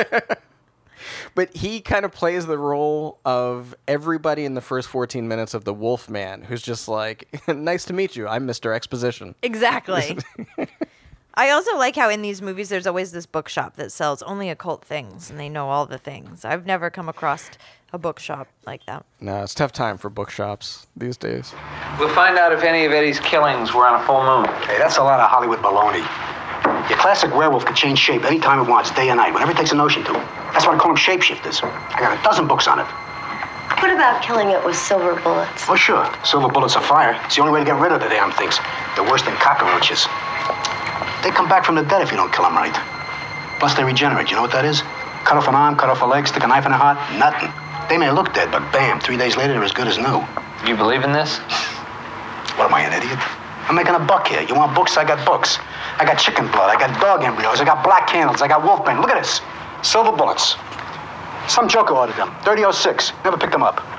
But he kind of plays the role of everybody in the first 14 minutes of the Wolfman, who's just like, nice to meet you. I'm Mr. Exposition. Exactly. I also like how in these movies there's always this bookshop that sells only occult things, and they know all the things. I've never come across a bookshop like that. No, it's a tough time for bookshops these days. We'll find out if any of Eddie's killings were on a full moon. Hey, that's a lot of Hollywood baloney. Your classic werewolf can change shape anytime it wants, day or night, whenever it takes a notion to. That's why I call them shapeshifters. I got a dozen books on it. What about killing it with silver bullets? Oh, sure. Silver bullets are fire. It's the only way to get rid of the damn things. They're worse than cockroaches. They come back from the dead if you don't kill them right. Plus, they regenerate. You know what that is? Cut off an arm, cut off a leg, stick a knife in their heart. Nothing. They may look dead, but bam, 3 days later, they're as good as new. You believe in this? What, am I, an idiot? I'm making a buck here. You want books? I got books. I got chicken blood. I got dog embryos. I got black candles. I got wolfbane. Look at this. Silver bullets. Some joker ordered them. 3006. Never picked them up.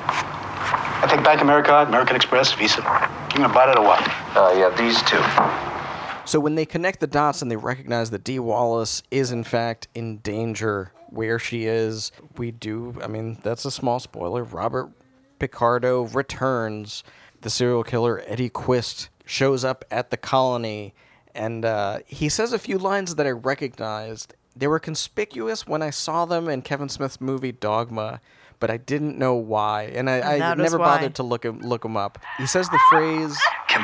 I take Bank America, American Express, Visa. You gonna buy that or what? Yeah, these two. So when they connect the dots and they recognize that Dee Wallace is in fact in danger where she is, that's a small spoiler. Robert Picardo returns. The serial killer Eddie Quist shows up at the colony, and he says a few lines that I recognized. They were conspicuous when I saw them in Kevin Smith's movie Dogma, but I didn't know why, and I never bothered to look him up. He says the phrase, Come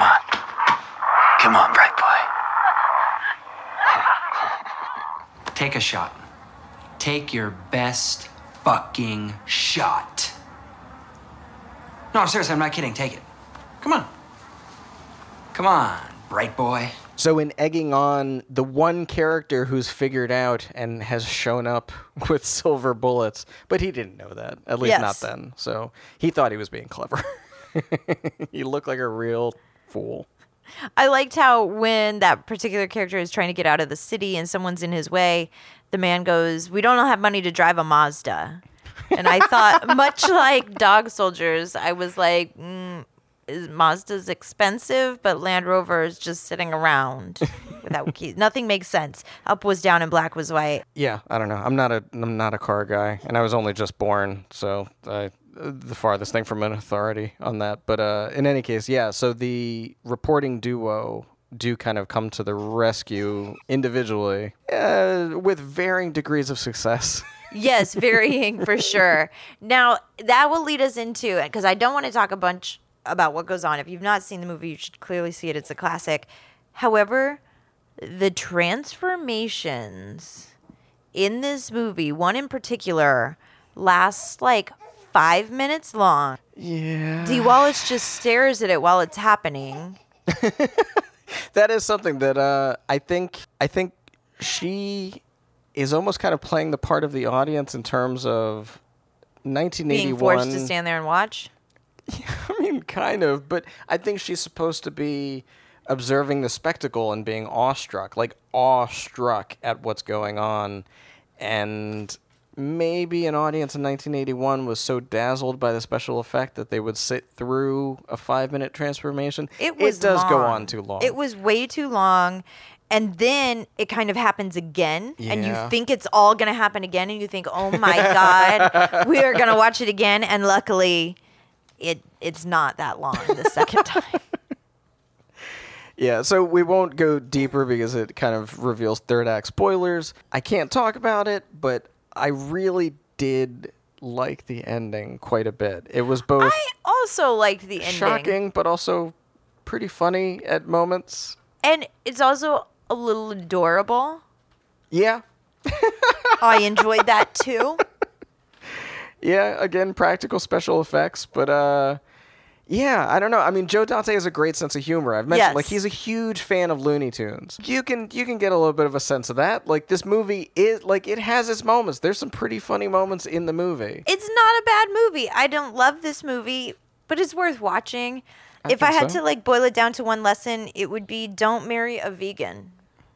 on, bright boy. Take a shot. Take your best fucking shot. No, I'm serious, I'm not kidding. Take it. Come on, bright boy. So in egging on the one character who's figured out and has shown up with silver bullets, but he didn't know that, at least not then. So he thought he was being clever. He looked like a real fool. I liked how when that particular character is trying to get out of the city and someone's in his way, the man goes, "We don't have money to drive a Mazda." And I thought, much like Dog Soldiers, I was like, Mazda's expensive, but Land Rover is just sitting around without keys. Nothing makes sense. Up was down and black was white. Yeah, I don't know. I'm not a car guy, and I was only just born, so the farthest thing from an authority on that. But in any case, yeah. So the reporting duo do kind of come to the rescue individually, with varying degrees of success. Yes, varying for sure. Now that will lead us into it, because I don't want to talk a bunch about what goes on. If you've not seen the movie, you should clearly see it. It's a classic. However, the transformations in this movie, one in particular, lasts like 5 minutes long. Yeah. Dee Wallace just stares at it while it's happening. That is something that I think she is almost kind of playing the part of the audience in terms of 1981. Being forced to stand there and watch? I mean, kind of, but I think she's supposed to be observing the spectacle and being awestruck at what's going on. And maybe an audience in 1981 was so dazzled by the special effect that they would sit through a 5-minute transformation. It does go on too long. It was way too long. And then it kind of happens again. And you think it's all going to happen again. And you think, oh my God, we are going to watch it again. And luckily, it's not that long the second time. Yeah, so we won't go deeper because it kind of reveals third act spoilers. I can't talk about it, but I really did like the ending quite a bit. It was both I also liked the ending. Shocking, but also pretty funny at moments. And it's also a little adorable. Yeah. I enjoyed that too. Yeah, again, practical special effects, but yeah, I don't know. I mean, Joe Dante has a great sense of humor. I've mentioned, like, he's a huge fan of Looney Tunes. You can get a little bit of a sense of that. Like, this movie is, like, it has its moments. There's some pretty funny moments in the movie. It's not a bad movie. I don't love this movie, but it's worth watching. If I had to, like, boil it down to one lesson, it would be don't marry a vegan.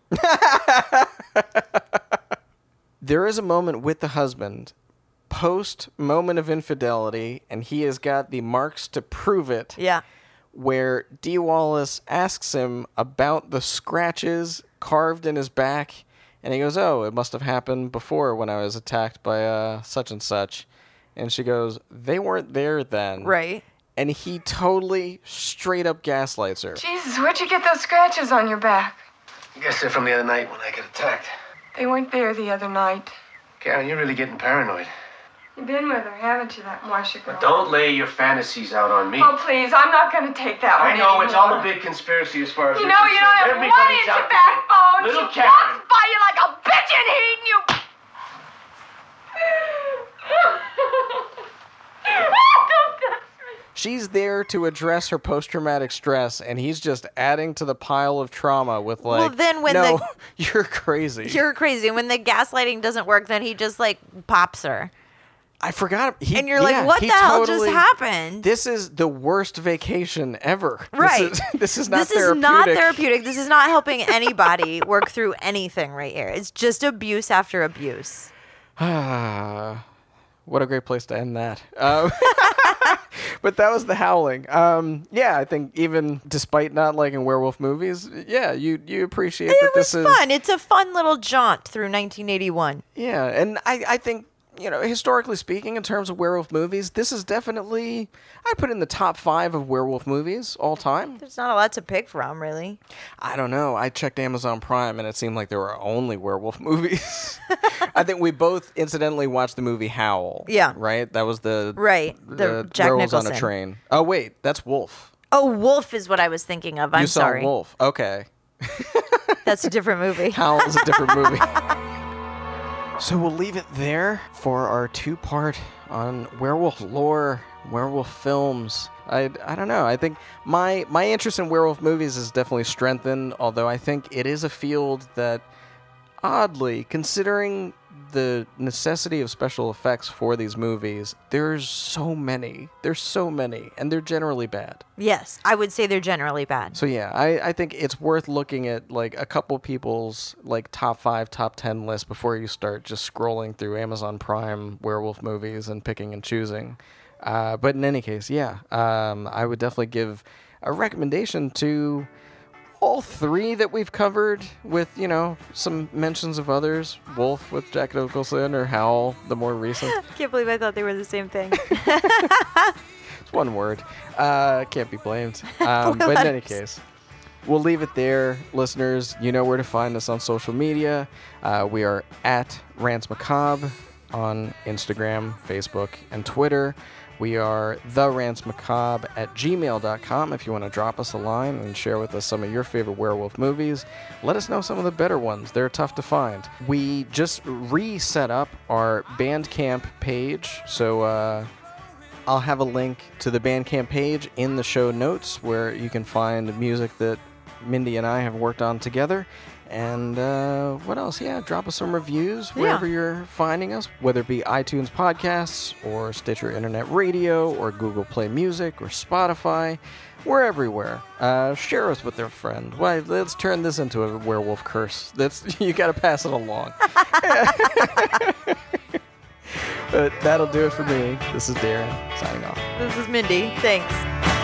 There is a moment with the husband post moment of infidelity, and he has got the marks to prove it. Yeah. Where Dee Wallace asks him about the scratches carved in his back, and he goes, "Oh, it must have happened before when I was attacked by such and such." And she goes, "They weren't there then." Right. And he totally straight up gaslights her. Jesus, where'd you get those scratches on your back? I guess they're from the other night when I got attacked. They weren't there the other night. Karen, you're really getting paranoid. You've been with her, haven't you, that Marcia girl? But don't lay your fantasies out on me. Oh, please, I'm not going to take that one I know, anymore. It's all a big conspiracy as far as you you're know, you don't have Everybody's one inch out of to backbone. Little She Karen. walks by you like a bitch in heat, and you... She's there to address her post-traumatic stress, and he's just adding to the pile of trauma with, like, well, then when no, you're crazy. You're crazy. And when the gaslighting doesn't work, then he just, like, pops her. I forgot. And you're like, what the hell just happened? This is the worst vacation ever. Right. This is not therapeutic. This is not therapeutic. This is not helping anybody work through anything right here. It's just abuse after abuse. What a great place to end that. But that was The Howling. Yeah, I think even despite not liking werewolf movies, yeah, you appreciate that this is... It was fun. It's a fun little jaunt through 1981. Yeah, and I think, you know, historically speaking, in terms of werewolf movies, this is definitely... I'd put in the top 5 of werewolf movies all time. There's not a lot to pick from, really. I don't know. I checked Amazon Prime, and it seemed like there were only werewolf movies. I think we both incidentally watched the movie Howl. Yeah. Right? That was the... Right. The Jack Werewolves Nicholson. on a Train. Oh, wait. That's Wolf. Oh, Wolf is what I was thinking of. I'm sorry. You saw Wolf. Okay. That's a different movie. Howl is a different movie. So we'll leave it there for our 2-part on werewolf lore, werewolf films. I don't know. I think my interest in werewolf movies is definitely strengthened, although I think it is a field that, oddly, considering the necessity of special effects for these movies, there's so many. There's so many, and they're generally bad. Yes, I would say they're generally bad. So yeah, I think it's worth looking at like a couple people's like top 5, top 10 lists before you start just scrolling through Amazon Prime werewolf movies and picking and choosing. But in any case, yeah, I would definitely give a recommendation to all 3 that we've covered, with, you know, some mentions of others. Wolf with Jack Nicholson, or Howl, the more recent. I can't believe I thought they were the same thing. It's one word. Can't be blamed. But in any case, we'll leave it there. Listeners, you know where to find us on social media. We are at Rants Macabre on Instagram, Facebook, and Twitter. We are therantsmacabre@gmail.com if you want to drop us a line and share with us some of your favorite werewolf movies. Let us know some of the better ones. They're tough to find. We just reset up our Bandcamp page, so I'll have a link to the Bandcamp page in the show notes where you can find music that Mindy and I have worked on together. And what else? Yeah, drop us some reviews wherever you're finding us, whether it be iTunes Podcasts or Stitcher Internet Radio or Google Play Music or Spotify. We're everywhere. Share us with their friend. Why? Let's turn this into a werewolf curse. You got to pass it along. But that'll do it for me. This is Darren, signing off. This is Mindy. Thanks.